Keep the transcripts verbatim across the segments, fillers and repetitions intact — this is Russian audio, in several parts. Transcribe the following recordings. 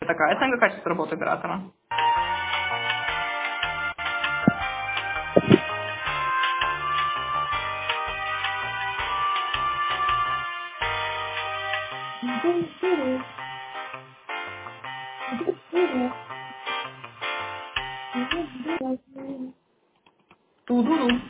такая оценка качества работы оператора. Ту-ду-ду.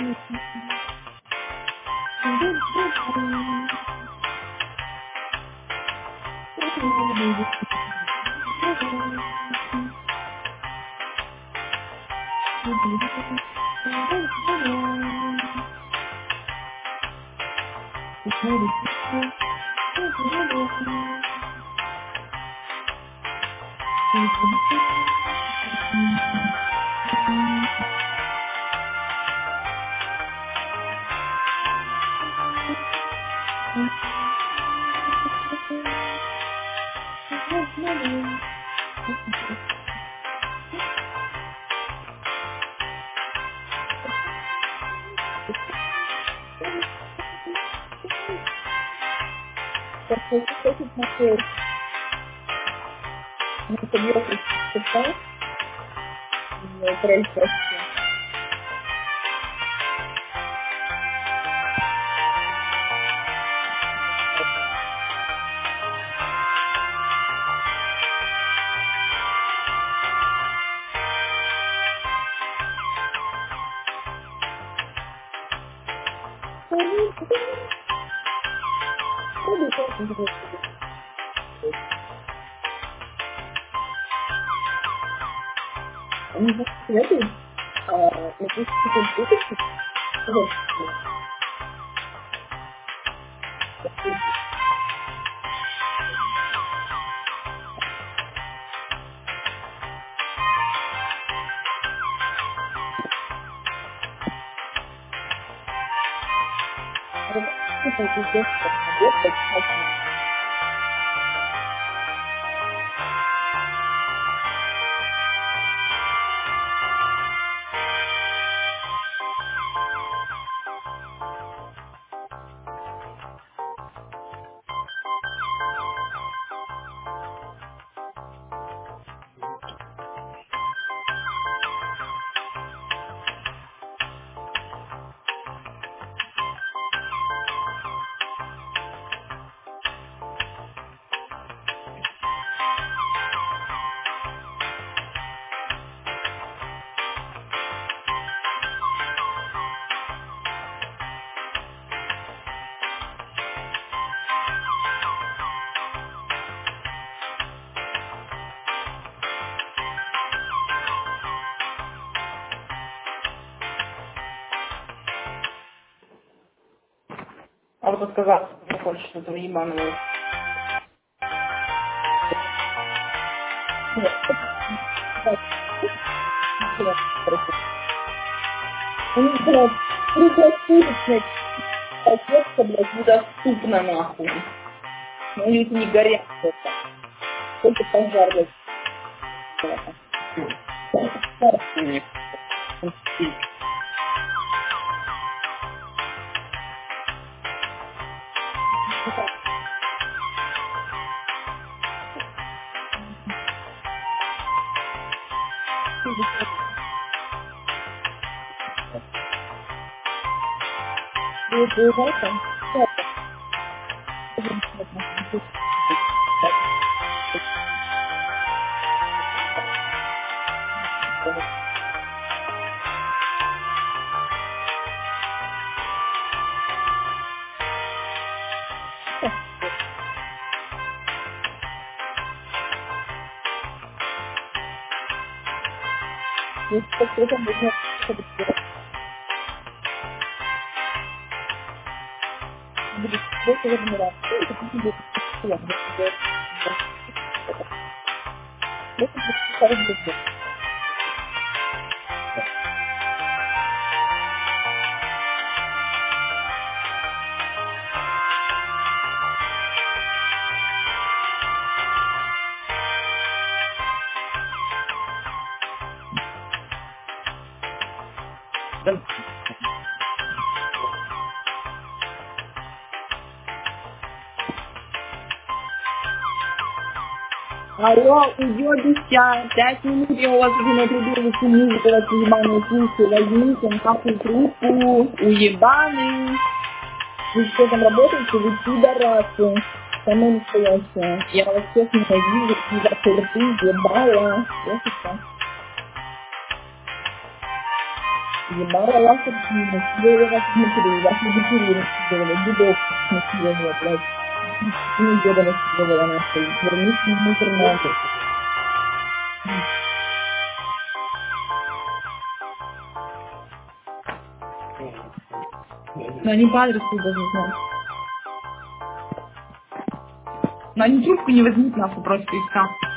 А вот отказаться не хочешь этого ебаного. Ну, блядь, круглосуточная пакетка, блядь, недоступна нахуй. Ну, люди не горят это. Только пожар, блядь. Алло, уебище, пять минут я у вас уже натрубила всю музыку, вас ебаную слушаю, возьмите нахуй трубку, уебаный. Вы что там работаете, вы пидорасы, самые настоящие. Я вас всех ненавижу, и за рты ебала. Слышите? Ебала ваша пина, я вас смотрю, ваши дочери рассказывала, дедов насиловала, блядь. Ну, деда насиловала нахуй, вернись в интернете. Но они по адресу даже знают. Но они трубку не возьмут нахуй просто и все.